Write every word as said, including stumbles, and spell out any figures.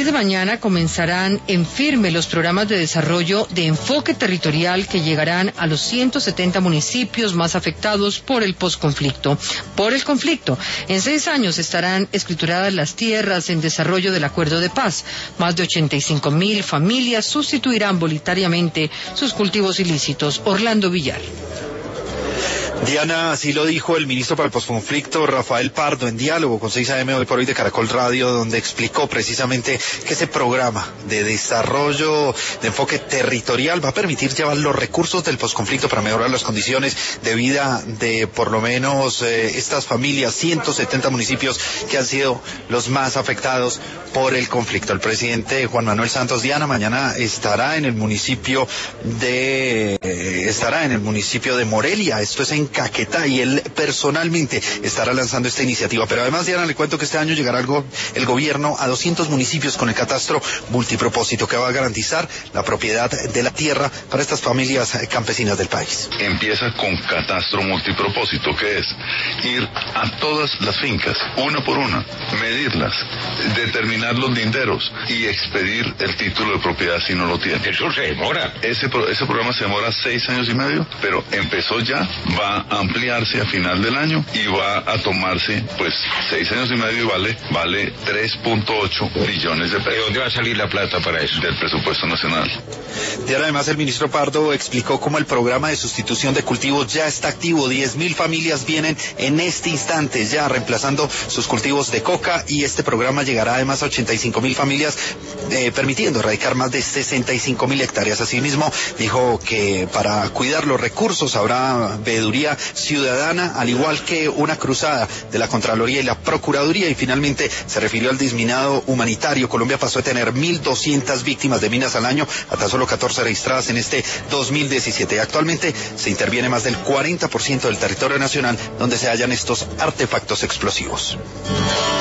de mañana comenzarán en firme los programas de desarrollo de enfoque territorial que llegarán a los ciento setenta municipios más afectados por el posconflicto. Por el conflicto, en seis años estarán escrituradas las tierras en desarrollo del acuerdo de paz. Más de ochenta y cinco mil familias sustituirán voluntariamente sus cultivos ilícitos. Orlando Villar. Diana, así lo dijo el ministro para el posconflicto, Rafael Pardo, en diálogo con seis A M hoy por hoy de Caracol Radio, donde explicó precisamente que ese programa de desarrollo de enfoque territorial va a permitir llevar los recursos del posconflicto para mejorar las condiciones de vida de por lo menos eh, estas familias, ciento setenta municipios que han sido los más afectados por el conflicto. El presidente Juan Manuel Santos, Diana, mañana estará en el municipio de eh, estará en el municipio de Morelia, esto es en Caquetá, y él personalmente estará lanzando esta iniciativa. Pero además, Diana, le cuento que este año llegará el, go el gobierno a doscientos municipios con el catastro multipropósito que va a garantizar la propiedad de la tierra para estas familias campesinas del país. Empieza con catastro multipropósito, que es ir a todas las fincas, una por una, medirlas, determinar los linderos y expedir el título de propiedad si no lo tiene. Eso se demora. Ese, pro ese programa se demora seis años y medio, pero empezó ya, va a ampliarse a final del año y va a tomarse pues seis años y medio y vale vale tres punto ocho billones de pesos. ¿De dónde va a salir la plata para eso? Del presupuesto nacional. Y además el ministro Pardo explicó cómo el programa de sustitución de cultivos ya está activo. diez mil familias vienen en este instante ya reemplazando sus cultivos de coca, y este programa llegará además a ochenta y cinco mil familias, eh, permitiendo erradicar más de sesenta y cinco mil hectáreas. Asimismo dijo que para cuidar los recursos habrá veeduría ciudadana, al igual que una cruzada de la Contraloría y la Procuraduría, y finalmente se refirió al disminado humanitario. Colombia pasó de tener mil doscientas víctimas de minas al año a tan solo catorce registradas en este dos mil diecisiete. Actualmente se interviene más del cuarenta por ciento del territorio nacional donde se hallan estos artefactos explosivos.